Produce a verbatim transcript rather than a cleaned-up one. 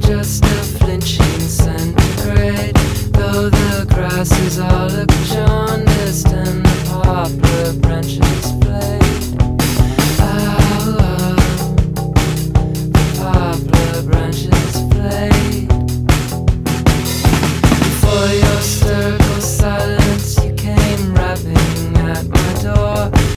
just a flinching centigrade. Though the grass is all look jaundiced and the poplar branches fly.